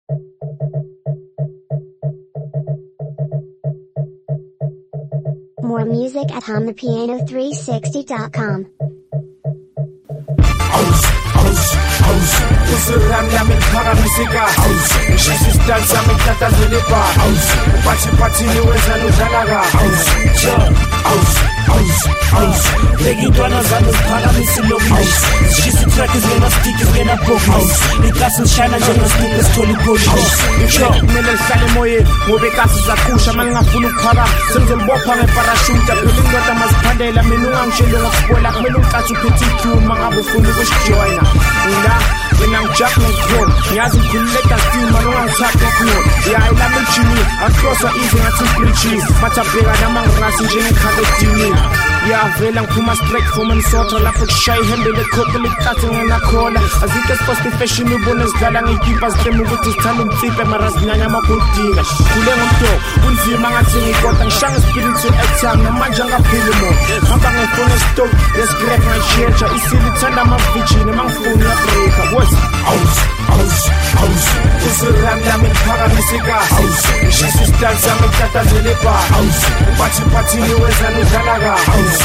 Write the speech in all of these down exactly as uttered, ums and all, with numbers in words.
More music at hum the piano three sixty dot com. House, house, house. Usiram yami phakamisa house. Ngishisa isidance sami ngitatazele ba house. Bathi bathi niwenza nodlala ka house. House, house, house. Legitwana zami phakamisa lo house. Ngishisa itrack izingena stick izingena box house. Ikasi shine njenge stick esitholi polish house. Ngisho kumele ngihlale emoyeni ngoba ikasi zakusha mangingafuna ukuphakama sengizolibopha ngeparachute phela indoda maziphandela mina ungangishilo ngokubola kumele ungicathi uphethe iqueue mangabe ufuna ukujoina la when I'm jumping through ngiyazi ngikhululeka still man ungangithatha kuyo yeah I love Jimmy across easy ngathi preaching matabheka namangirasi njengekhabedini yavela ngiphuma straight from Minnesota lapho kushaya ihembe lekhophe likhathi ngenakhona azike espost fashion ubone sidlala ngekipa zihlema ukuthi sithanda umtsipe mara zinyanya amabhodinga kule ngomdo kunzima ngathi ngikota ngishanga spiritual attack namanje ngaphili mo ngihamba ngefone stop lesgrek ngayishintsha isili thanda amavijini mangifuni yabreaka what house house house usiram yami phakamisa house ngishisa isidance sami ngitatazele ba house bathi bathi niwenza nodlala ka house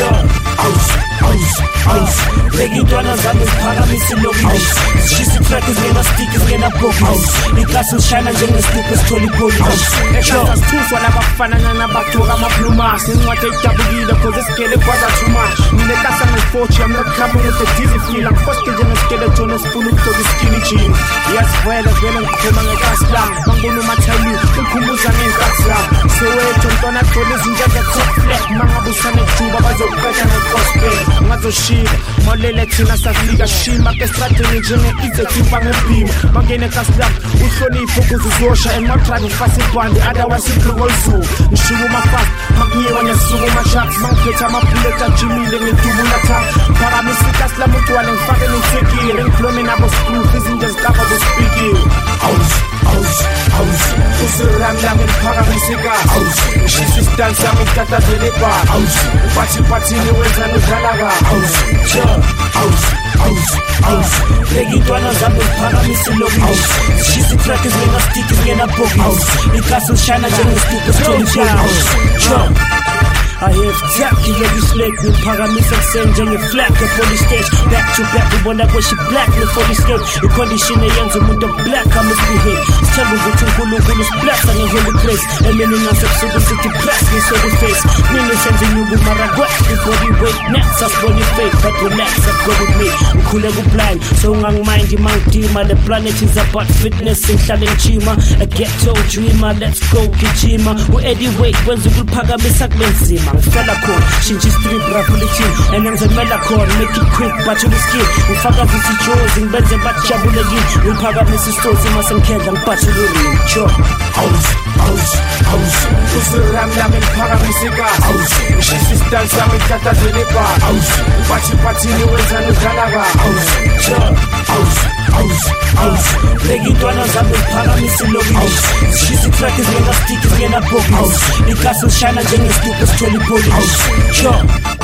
house house house legitwana zami phakamisa lo house ngishisa itrack izingena stick izingena box house ikasi shine njenge stick esitholi polish house ekasa sithuswa labafana nabagcoka amaplumas incwadi edabukile cause isigele kwaza too much mina ekasa ngefortune I'm not coming with the dizzy feel I'm first njenge skeleton esifuna ukugcoka skinny jeans yasivela vele ngikhoma ngekasi lami mangibona umathalu ngikhumbuza ngenkathi lami sewethu ntwana khona izinja ze-top flat mangabusane juba bazoqeda ngegospel ngazoshila molele thina safika shima ke strateni njenge izethipa ngebhima mangene ekasi lami uhlonipho ukuze uzosha ematradi ngifase ibhandi otherwise ibrokolizu ngishika umafast makunyewa ngesuku umasharks mangiphethe amabullet ajimile ngidubula tha phakamisa ikasi lami ugcwale ngifake nethekile ngikhulume nabo scroof izinto zikava zospikile house house house usiram yami phakamisa house ngishisa isidance sami ngitatazele ba house bathi bathi niwenza nodlala ka house house house house legitwana zami phakamisa lo house ngishisa itrack izingena stick izingena box house ikasi shine njenge stick esitholi house I have tapped you legislate with phakamisa kuseni njenge-flag e-police stage back to back ubona kweshi black ne-police stage i-condition eyenza umuntu black amisbehave sithemba ukuthi unkulunkulu sblessa nge-holy place emini nasebusuku sithi press nge-sorry face nini senze inyuku mara kwet i-body weight nets asibona i-fake but relax I've got with me ngikhule ku-blind so ungangimind mangidima the planet is about fitness ngihlale ngijima a ghetto dreamer let's go gijima u-Eddie Wade wenza ukuliphakamisa kubenzima ngifela khona shintsha istrip rafulitin enengizemela khona make it quick bathula iskin ngifaka visi jozi ngibenze bajabulekile ngiphakamisa istosi mase ngikhendla ngibathula urim cho house house house usiram yami phakamisa house ngishisa isidance sami ngitatazele ba house bathi bathi niwenza nodlala ka house house house house legitwana zami phakamisa lo house ngishisa itrack izingena stick izingena box house ikasi shine njenge stick esitholi polish house